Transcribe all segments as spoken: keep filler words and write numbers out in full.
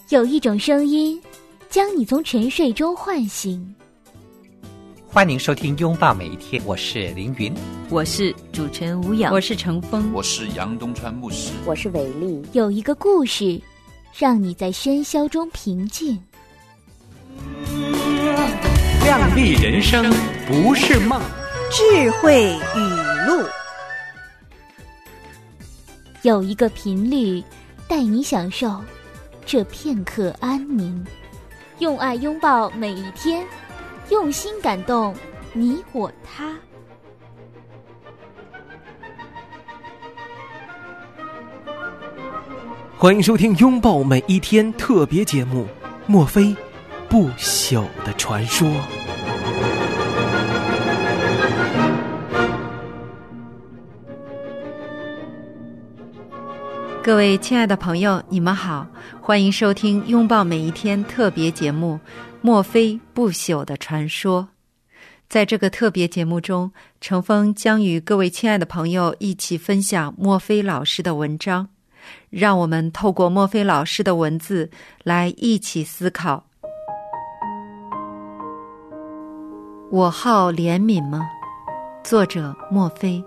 有一种声音将你从沉睡中唤醒。 欢迎收听拥抱每一天，我是凌云， 我是主持人吴淼， 我是程峰， 我是杨东川牧师， 我是伟丽。 有一个故事让你在喧嚣中平静。 亮丽人生不是梦， 智慧语录。 有一个频率带你享受这片刻安宁，用爱拥抱每一天，用心感动你我他。 欢迎收听拥抱每一天特别节目，莫非不朽的传说。 各位亲爱的朋友，你们好，欢迎收听拥抱每一天特别节目，莫非不朽的传说。在这个特别节目中，程峰将与各位亲爱的朋友一起分享墨菲老师的文章，让我们透过墨菲老师的文字来一起思考。我好怜悯吗？作者墨菲。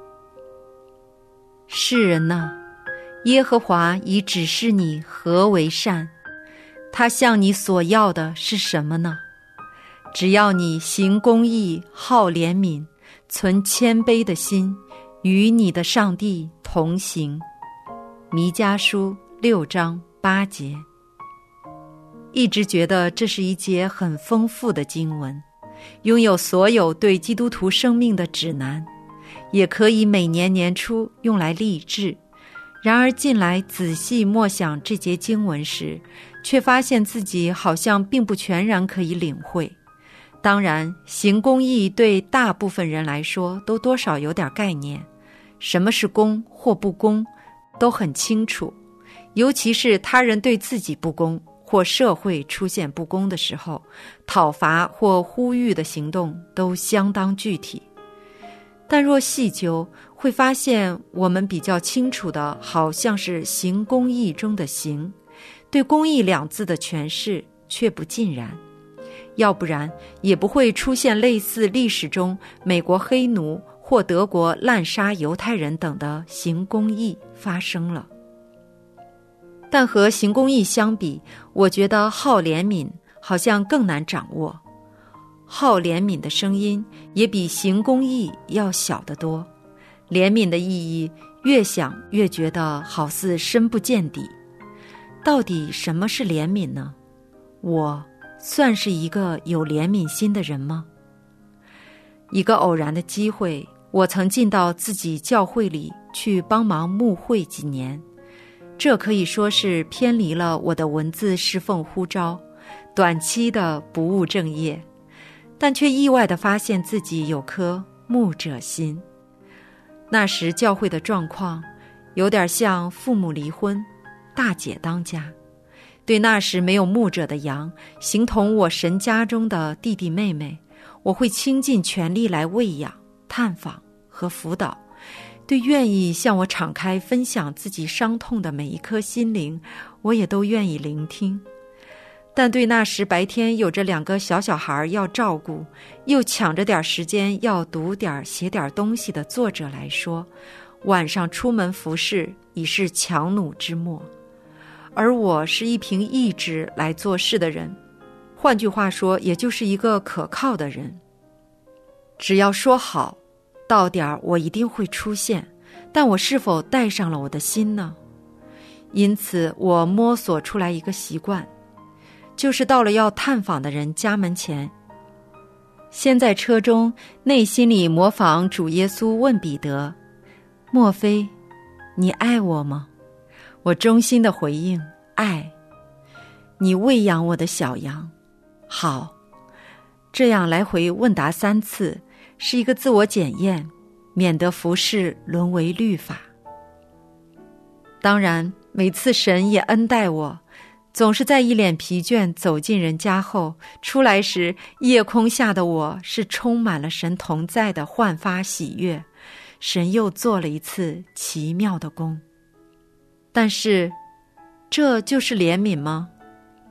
世人哪，耶和华已指示你何为善，他向你所要的是什么呢？只要你行公义，好怜悯，存谦卑的心，与你的上帝同行。弥迦书六章八节。一直觉得这是一节很丰富的经文，拥有所有对基督徒生命的指南，也可以每年年初用来励志。然而近来仔细默想这节经文时，却发现自己好像并不全然可以领会。当然，行公义对大部分人来说都多少有点概念，什么是公或不公都很清楚，尤其是他人对自己不公或社会出现不公的时候，讨伐或呼吁的行动都相当具体。但若细究，会发现我们比较清楚的好像是行公义中的行，对公义两字的诠释却不尽然，要不然也不会出现类似历史中美国黑奴或德国滥杀犹太人等的行公义发生了。但和行公义相比，我觉得好怜悯好像更难掌握。好怜悯的声音也比行公义要小得多，怜悯的意义越想越觉得好似深不见底。到底什么是怜悯呢？我算是一个有怜悯心的人吗？一个偶然的机会，我曾进到自己教会里去帮忙牧会几年，这可以说是偏离了我的文字侍奉呼召，短期的不务正业，但却意外地发现自己有颗牧者心。那时教会的状况有点像父母离婚，大姐当家，对那时没有牧者的羊，形同我神家中的弟弟妹妹，我会倾尽全力来喂养、探访和辅导。对愿意向我敞开分享自己伤痛的每一颗心灵，我也都愿意聆听。但对那时白天有着两个小小孩要照顾，又抢着点时间要读点写点东西的作者来说，晚上出门服侍已是强弩之末。而我是一凭意志来做事的人，换句话说，也就是一个可靠的人。只要说好，到点儿我一定会出现，但我是否带上了我的心呢？因此我摸索出来一个习惯，就是到了要探访的人家门前，先在车中内心里模仿主耶稣问彼得：莫非你爱我吗？我衷心的回应：爱。你喂养我的小羊。好。这样来回问答三次，是一个自我检验，免得服事沦为律法。当然每次神也恩待我，总是在一脸疲倦走进人家后，出来时夜空下的我是充满了神同在的焕发喜悦，神又做了一次奇妙的工。但是这就是怜悯吗？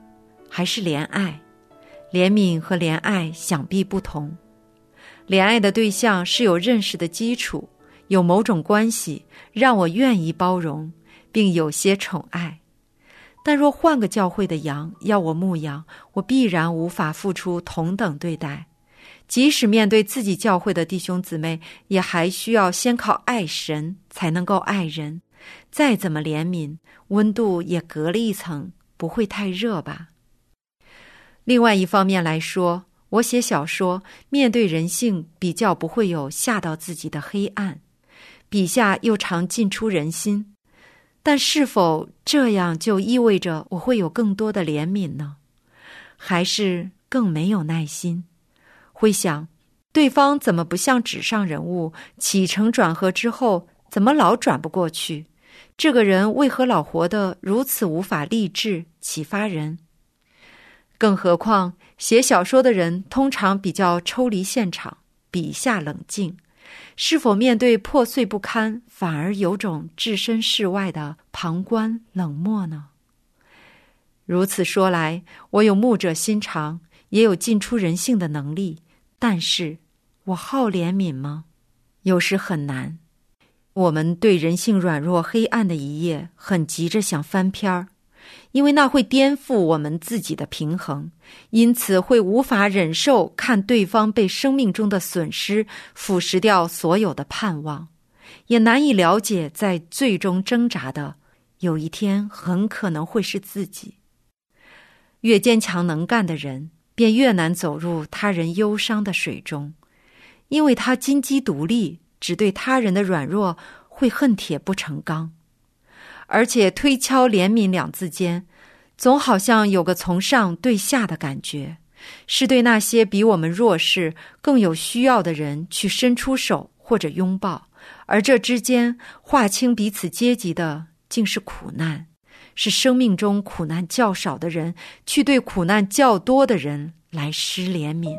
还是怜爱？怜悯和怜爱想必不同。怜爱的对象是有认识的基础，有某种关系让我愿意包容，并有些宠爱。但若换个教会的羊要我牧养，我必然无法付出同等对待。即使面对自己教会的弟兄姊妹，也还需要先靠爱神才能够爱人。再怎么怜悯，温度也隔了一层，不会太热吧。另外一方面来说，我写小说，面对人性比较不会有吓到自己的黑暗，笔下又常进出人心。但是否这样就意味着我会有更多的怜悯呢？还是更没有耐心？会想，对方怎么不像纸上人物，起承转合之后怎么老转不过去？这个人为何老活得如此无法励志启发人？更何况写小说的人通常比较抽离现场，笔下冷静，是否面对破碎不堪，反而有种置身事外的旁观冷漠呢？如此说来，我有牧者心肠，也有进出人性的能力，但是我好怜悯吗？有时很难。我们对人性软弱黑暗的一页很急着想翻篇儿，因为那会颠覆我们自己的平衡，因此会无法忍受看对方被生命中的损失腐蚀掉所有的盼望，也难以了解在最终挣扎的有一天很可能会是自己。越坚强能干的人，便越难走入他人忧伤的水中，因为他金鸡独立，只对他人的软弱会恨铁不成钢。而且推敲怜悯两字间，总好像有个从上对下的感觉，是对那些比我们弱势更有需要的人去伸出手或者拥抱，而这之间划清彼此阶级的竟是苦难，是生命中苦难较少的人去对苦难较多的人来施怜悯。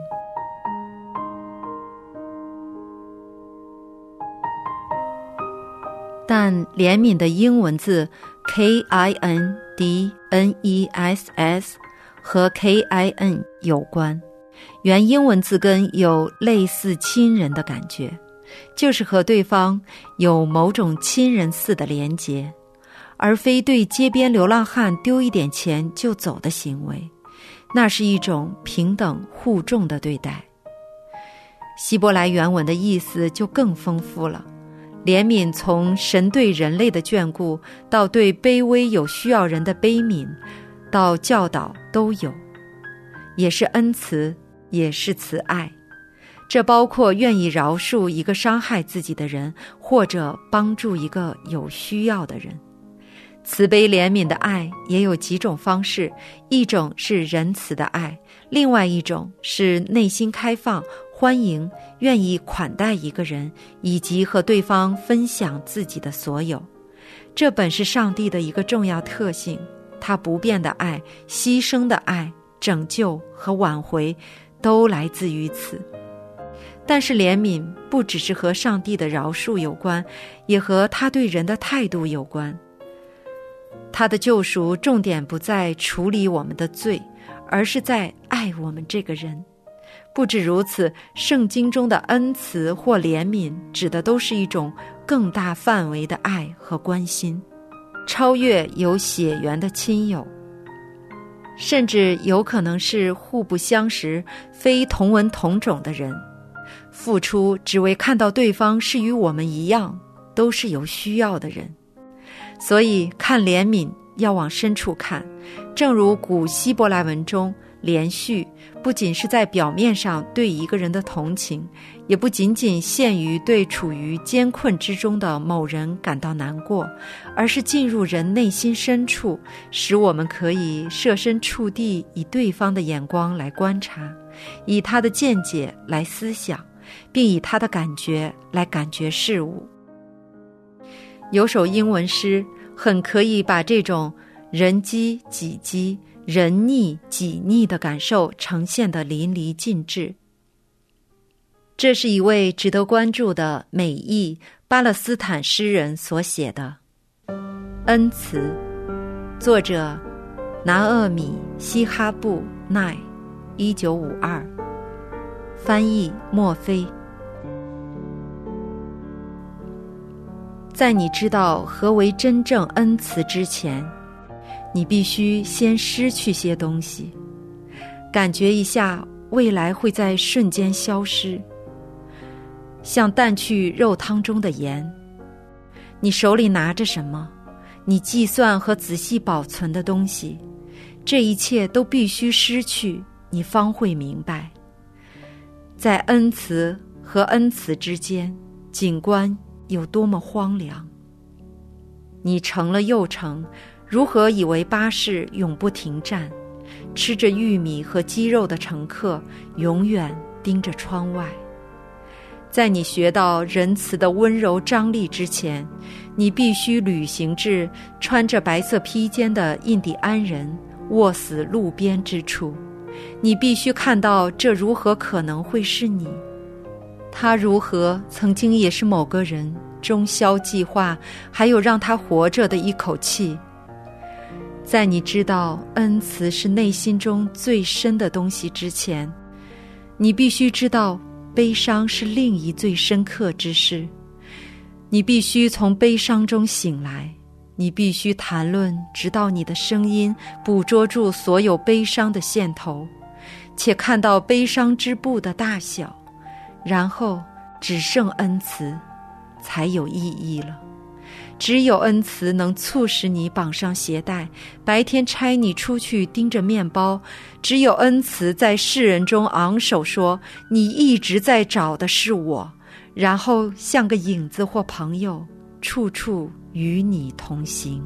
但怜悯的英文字 K I N D N E S S 和 K I N 有关，原英文字根有类似亲人的感觉，就是和对方有某种亲人似的连结，而非对街边流浪汉丢一点钱就走的行为，那是一种平等互重的对待。希伯来原文的意思就更丰富了，怜悯从神对人类的眷顾，到对卑微有需要人的悲悯，到教导都有，也是恩慈，也是慈爱。这包括愿意饶恕一个伤害自己的人，或者帮助一个有需要的人。慈悲怜悯的爱也有几种方式，一种是仁慈的爱，另外一种是内心开放，欢迎，愿意款待一个人，以及和对方分享自己的所有。这本是上帝的一个重要特性，他不变的爱，牺牲的爱，拯救和挽回都来自于此。但是怜悯不只是和上帝的饶恕有关，也和他对人的态度有关。他的救赎重点不在处理我们的罪，而是在爱我们这个人。不止如此，圣经中的恩慈或怜悯指的都是一种更大范围的爱和关心，超越有血缘的亲友，甚至有可能是互不相识、非同文同种的人，付出只为看到对方是与我们一样，都是有需要的人。所以看怜悯要往深处看，正如古希伯来文中连续不仅是在表面上对一个人的同情，也不仅仅限于对处于艰困之中的某人感到难过，而是进入人内心深处，使我们可以设身处地，以对方的眼光来观察，以他的见解来思想，并以他的感觉来感觉事物。有首英文诗很可以把这种人饥己饥、人溺己溺的感受呈现得淋漓尽致。这是一位值得关注的美裔巴勒斯坦诗人所写的《恩慈》，作者拿厄米·希哈布奈，一九五二，翻译墨菲。在你知道何为真正恩慈之前，你必须先失去些东西，感觉一下未来会在瞬间消失，像淡去肉汤中的盐。你手里拿着什么，你计算和仔细保存的东西，这一切都必须失去，你方会明白，在恩慈和恩慈之间，景观有多么荒凉。你乘了又乘，如何以为巴士永不停站？吃着玉米和鸡肉的乘客永远盯着窗外。在你学到仁慈的温柔张力之前，你必须旅行至穿着白色披肩的印第安人卧死路边之处。你必须看到这如何可能会是你，他如何曾经也是某个人终宵计划还有让他活着的一口气。在你知道恩慈是内心中最深的东西之前，你必须知道悲伤是另一最深刻之事。你必须从悲伤中醒来，你必须谈论直到你的声音捕捉住所有悲伤的线头，且看到悲伤之布的大小，然后只剩恩慈才有意义了。只有恩慈能促使你绑上鞋带，白天差你出去盯着面包。只有恩慈在世人中昂首说，你一直在找的是我，然后像个影子或朋友，处处与你同行。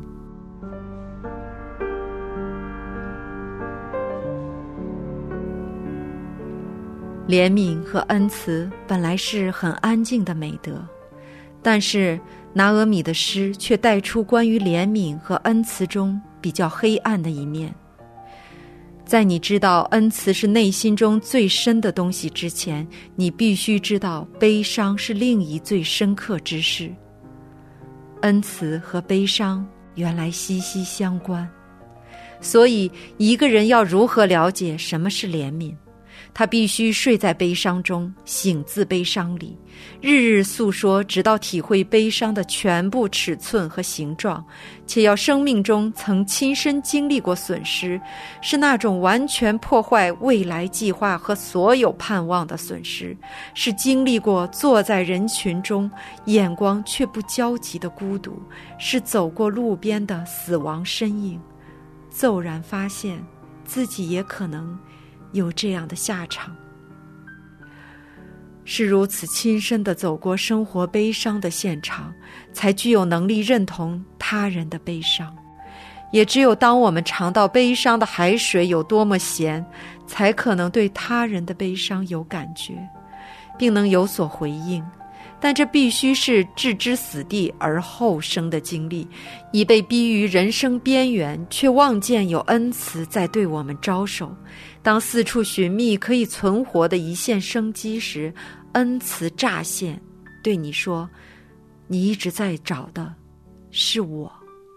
怜悯和恩慈本来是很安静的美德，但是拿俄米的诗却带出关于怜悯和恩慈中比较黑暗的一面。在你知道恩慈是内心中最深的东西之前，你必须知道悲伤是另一最深刻之事。恩慈和悲伤原来息息相关，所以一个人要如何了解什么是怜悯？他必须睡在悲伤中，醒自悲伤里，日日诉说，直到体会悲伤的全部尺寸和形状，且要生命中曾亲身经历过损失，是那种完全破坏未来计划和所有盼望的损失，是经历过坐在人群中眼光却不交集的孤独，是走过路边的死亡身影，骤然发现自己也可能有这样的下场，是如此亲身地走过生活悲伤的现场，才具有能力认同他人的悲伤。也只有当我们尝到悲伤的海水有多么咸，才可能对他人的悲伤有感觉，并能有所回应。但这必须是置之死地而后生的经历，已被逼于人生边缘，却望见有恩慈在对我们招手。当四处寻觅可以存活的一线生机时，恩慈乍现，对你说，你一直在找的是我。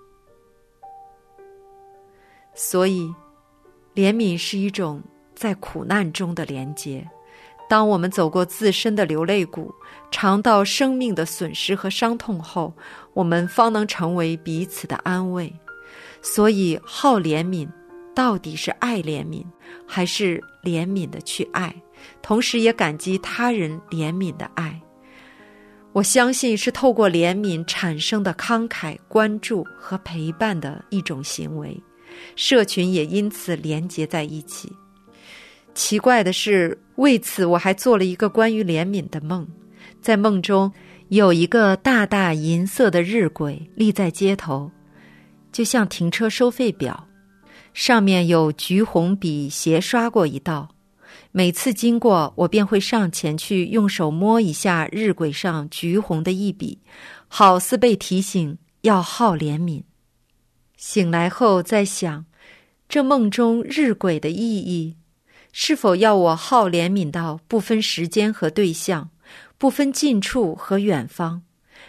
所以怜悯是一种在苦难中的连结。当我们走过自身的流泪谷，尝到生命的损失和伤痛后，我们方能成为彼此的安慰。所以好怜悯到底是爱怜悯，还是怜悯的去爱，同时也感激他人怜悯的爱？我相信是透过怜悯产生的慷慨、关注和陪伴的一种行为，社群也因此连结在一起。奇怪的是，为此我还做了一个关于怜悯的梦。在梦中，有一个大大银色的日晷立在街头，就像停车收费表，上面有橘红笔斜刷过一道。每次经过，我便会上前去用手摸一下日晷上橘红的一笔，好似被提醒要好怜悯。醒来后再想，这梦中日晷的意义是否要我好怜悯到不分时间和对象，不分近处和远方，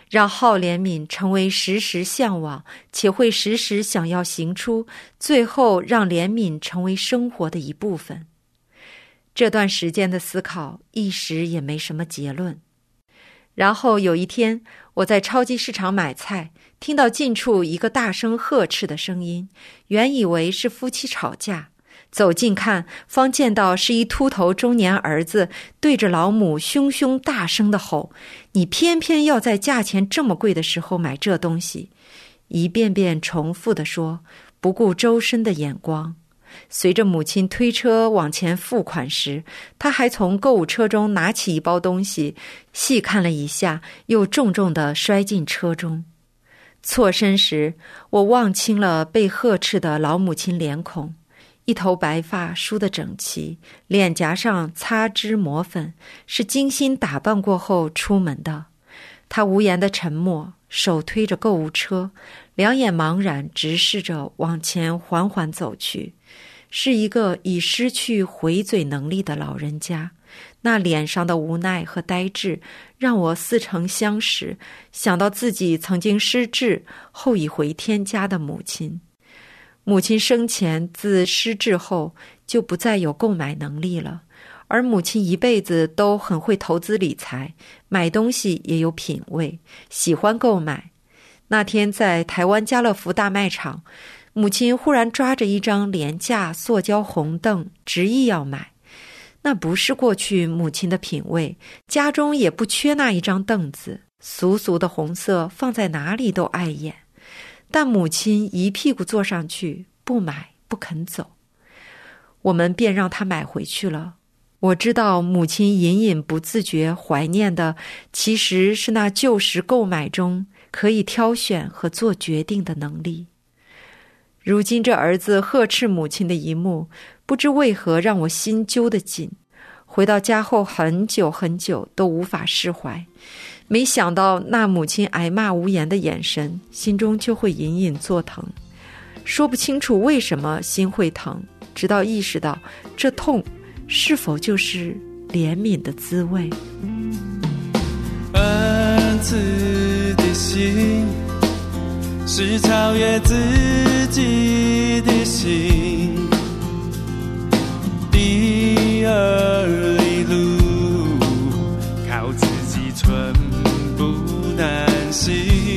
让好怜悯成为时时向往且会时时想要行出，最后让怜悯成为生活的一部分。这段时间的思考一时也没什么结论。然后有一天，我在超级市场买菜，听到近处一个大声呵斥的声音，原以为是夫妻吵架，走近看，方见到是一秃头中年儿子对着老母凶凶大声地吼：“你偏偏要在价钱这么贵的时候买这东西！”一遍遍重复地说，不顾周身的眼光。随着母亲推车往前付款时，他还从购物车中拿起一包东西，细看了一下，又重重地摔进车中。错身时，我望清了被呵斥的老母亲脸孔，一头白发梳得整齐，脸颊上擦脂抹粉，是精心打扮过后出门的。她无言的沉默，手推着购物车，两眼茫然直视着往前缓缓走去。是一个已失去回嘴能力的老人家，那脸上的无奈和呆滞让我似曾相识，想到自己曾经失智后已回天家的母亲。母亲生前自失智后就不再有购买能力了，而母亲一辈子都很会投资理财，买东西也有品味，喜欢购买。那天在台湾家乐福大卖场，母亲忽然抓着一张廉价塑胶红凳，执意要买。那不是过去母亲的品味，家中也不缺那一张凳子，俗俗的红色放在哪里都碍眼。但母亲一屁股坐上去，不买不肯走，我们便让她买回去了。我知道母亲隐隐不自觉怀念的，其实是那旧时购买中可以挑选和做决定的能力。如今这儿子呵斥母亲的一幕，不知为何让我心揪得紧，回到家后很久很久都无法释怀。没想到那母亲挨骂无言的眼神，心中就会隐隐作疼，说不清楚为什么心会疼，直到意识到这痛是否就是怜悯的滋味。 恩慈的心是超越自己的心，第二里路靠自己寸步难行。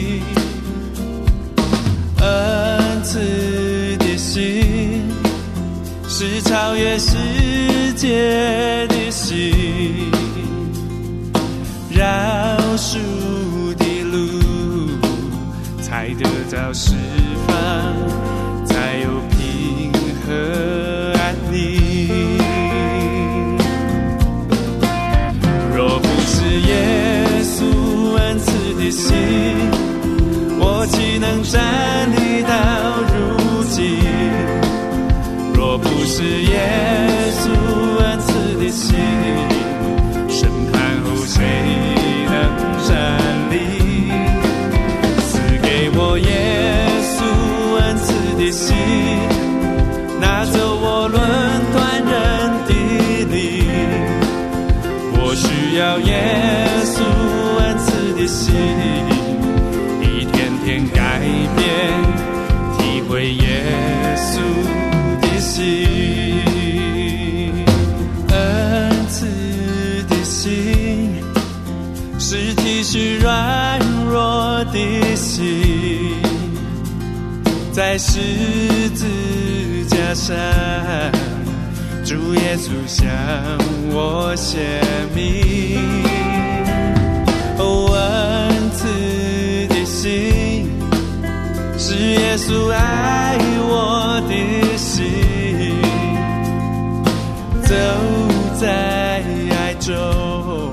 恩慈的心是超越世界的心，饶恕的路才得到释放，才有平和安宁。若不是耶稣恩慈的心，我岂能站立到如今？若不是耶稣恩慈的心，审判后谁能站立？赐给我耶稣恩慈的心，拿走我论断人的理。我需要耶稣恩慈的心，一天天改变，体会耶稣的心。恩慈的心是体恤软弱的心，在十字架上主耶稣向我显明。哦，恩慈的心是耶稣爱我的心，走在爱中。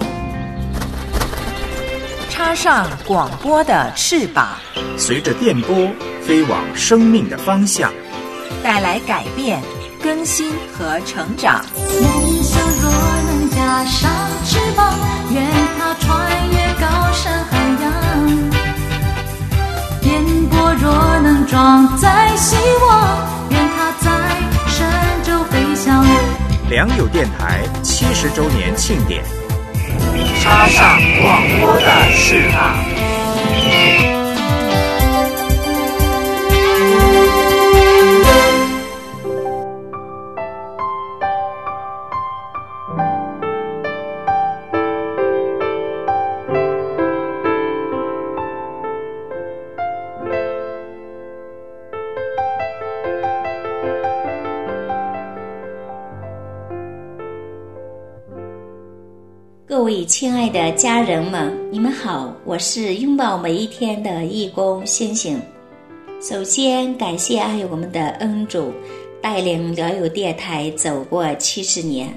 插上广播的翅膀， 随着电波飞往生命的方向， 带来改变、更新和成长。 梦想若能加上翅膀，愿它穿越高山海洋。电波若能装载希望，愿它在神州飞翔。 良友电台七十周年庆典， 插上广播的翅膀。 各位亲爱的家人们，你们好，我是拥抱每一天的义工星星。首先感谢爱我们的恩主带领疗友电台走过七十年。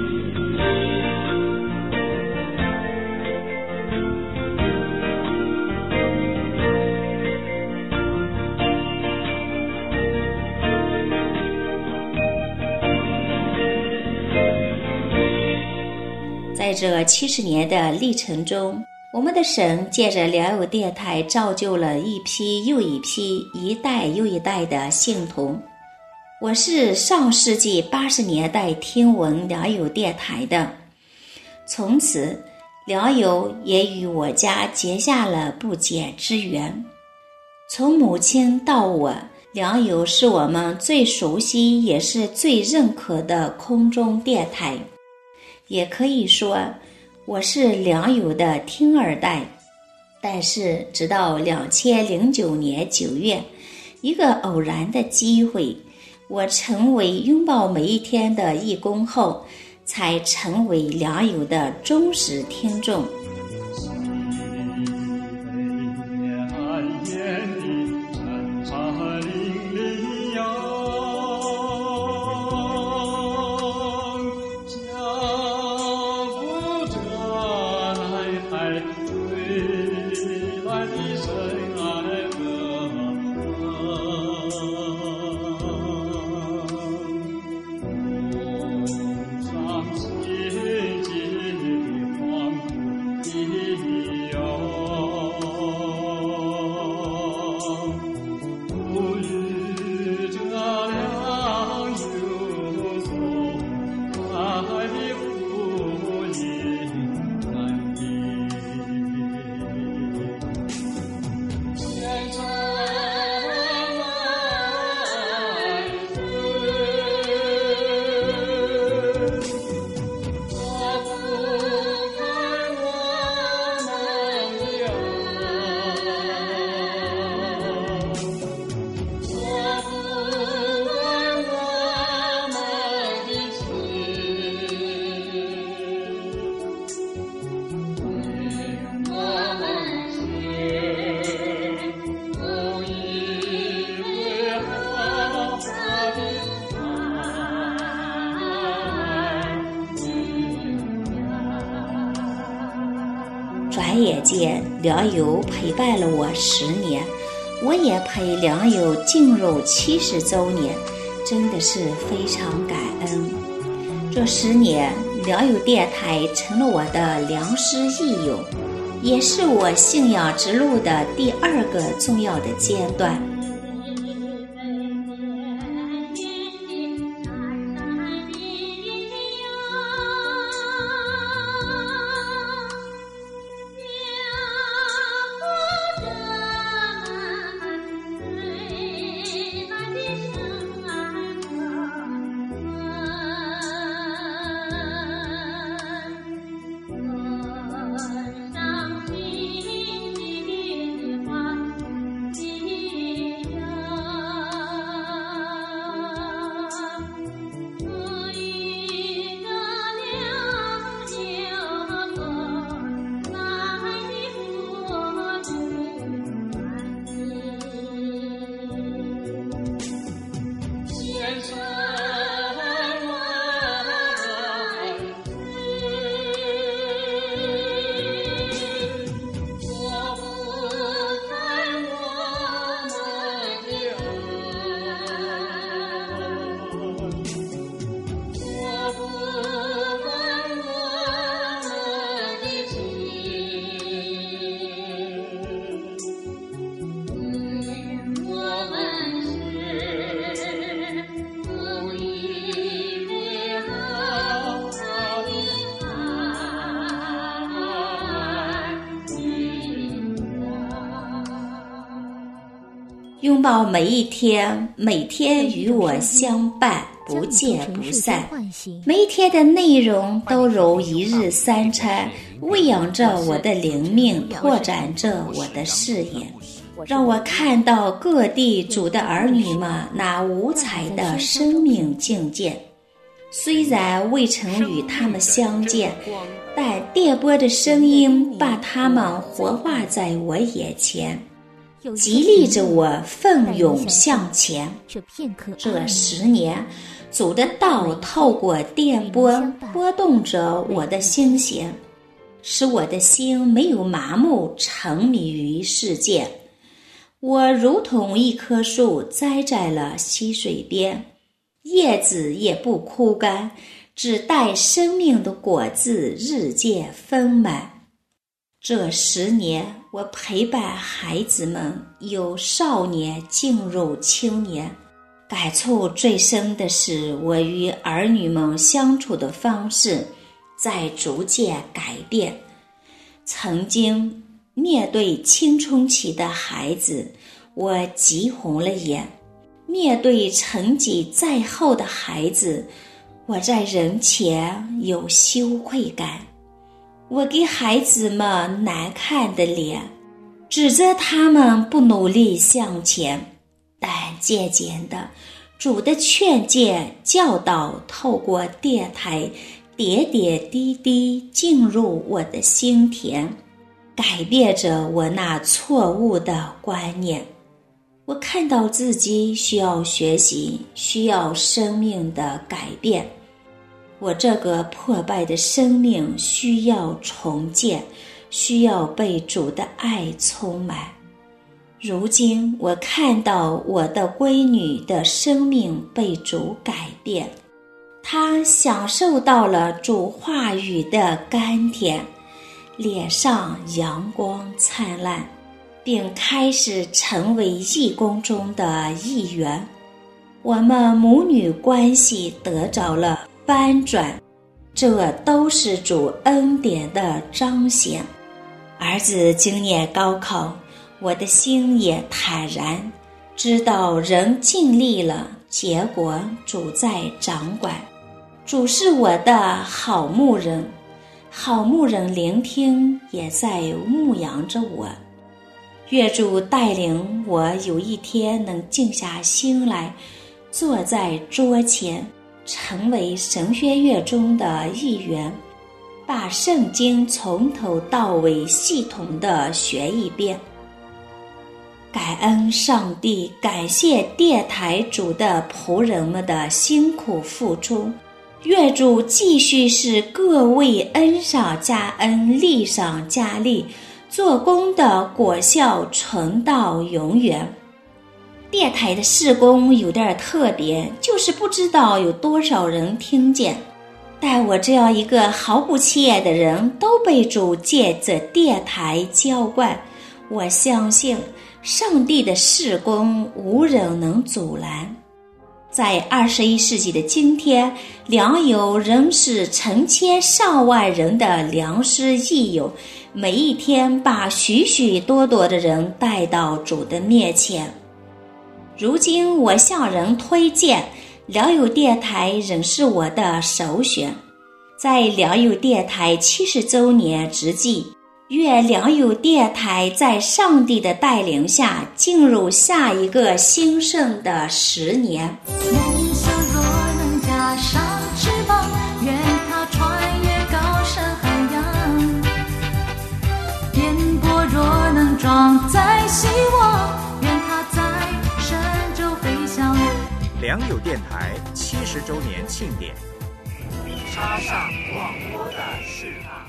在这七十年的历程中，我们的神借着疗友电台造就了一批又一批、一代又一代的信徒。我是上世纪八十年代听闻疗友电台的，从此疗友也与我家结下了不解之缘。从母亲到我，疗友是我们最熟悉也是最认可的空中电台。也可以说我是疗友的听二代。但是直到二千零九年九月，一个偶然的机会，我成为拥抱每一天的义工后，才成为疗友的忠实听众。转眼间，疗友陪伴了我十年，我也陪疗友进入七十周年，真的是非常感恩。这十年，疗友电台成了我的良师益友，也是我信仰之路的第二个重要的阶段。 拥抱每一天，每天与我相伴，不见不散。每一天的内容都如一日三餐，喂养着我的灵命，拓展着我的视野，让我看到各地主的儿女们那五彩的生命境界。虽然未曾与他们相见，但电波的声音把他们活化在我眼前，激励着我奋勇向前。这十年，主的道透过电波拨动着我的心弦，使我的心没有麻木沉迷于世界。我如同一棵树栽在了溪水边，叶子也不枯干，只待生命的果子日渐丰满。这十年，我陪伴孩子们由少年进入青年，感触最深的是我与儿女们相处的方式在逐渐改变。曾经面对青春期的孩子，我急红了眼；面对成绩再后的孩子，我在人前有羞愧感。我给孩子们难看的脸，指责他们不努力向前。但渐渐的，主的劝诫教导透过电台点点滴滴进入我的心田，改变着我那错误的观念。我看到自己需要学习，需要生命的改变。我这个破败的生命需要重建，需要被主的爱充满。如今我看到我的闺女的生命被主改变，她享受到了主话语的甘甜，脸上阳光灿烂，并开始成为义工中的一员。我们母女关系得着了翻转，这都是主恩典的彰显。儿子今年高考，我的心也坦然，知道人尽力了，结果主在掌管。主是我的好牧人，好牧人聆听，也在牧养着我。愿主带领我有一天能静下心来，坐在桌前，成为神学院中的一员，把圣经从头到尾系统地学一遍。感恩上帝，感谢电台主的仆人们的辛苦付出，愿主继续使各位恩上加恩，利上加利，做工的果效存到永远。电台的事工有点特别，就是不知道有多少人听见，但我这样一个毫不起眼的人都被主借着电台浇灌。我相信上帝的事工无人能阻拦。在二十一世纪的今天，良友仍是成千上万人的良师益友，每一天把许许多多的人带到主的面前。如今我向人推荐良友电台仍是我的首选。在良友电台七十周年之际，愿良友电台在上帝的带领下进入下一个兴盛的十年。 梦想若能加上翅膀，愿它穿越高山海洋。颠簸若能装载希望，愿它在神州飞翔。 良友电台七十周年庆典， 插上广播的翅膀。